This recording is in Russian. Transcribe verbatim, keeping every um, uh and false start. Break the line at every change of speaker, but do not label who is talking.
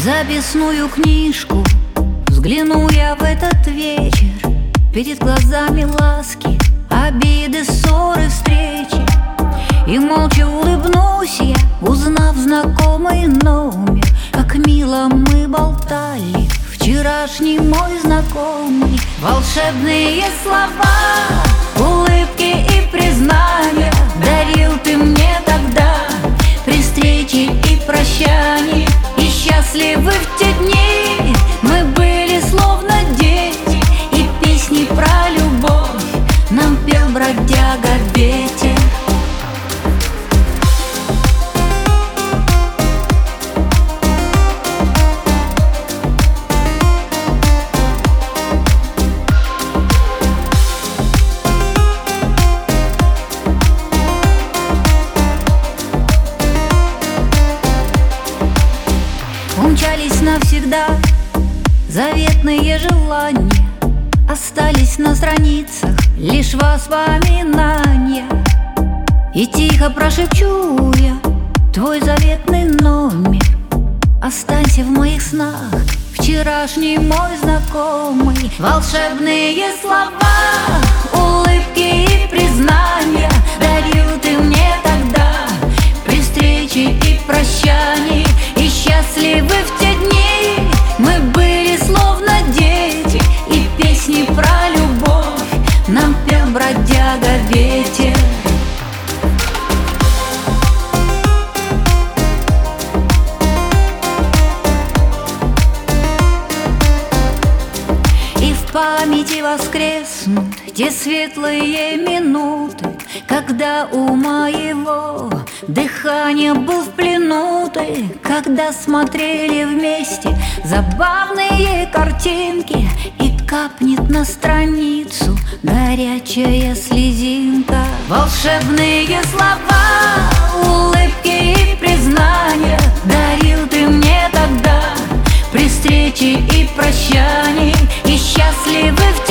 записную книжку взгляну я в этот вечер. Перед глазами ласки, обиды, ссоры, встречи. И молча улыбнусь я, узнав знакомый номер. Как мило мы болтали, вчерашний мой знакомый. Волшебные слова, улыбки и признания дарил ты мне тогда при встрече и прощании. И счастливы в те дни мы были словно дети, и песни про любовь нам пел бродяга ветер. Умчались навсегда заветные желания, остались на страницах лишь воспоминания. И тихо прошепчу я твой заветный номер. Останься в моих снах, вчерашний мой знакомый. Волшебные слова, улыбки и признания дарил ты мне тогда при встрече и прощании. И счастливы в те дни мы были словно дети, и песни про любовь нам пел бродяга ветер. И в памяти воскреснут те светлые минуты, когда у моего дыхания был в плену ты, когда смотрели вместе забавные картинки, и капнет на страницу горячая слезинка. Волшебные слова, улыбки и признания дарил ты мне тогда при встрече и прощании. И счастливы в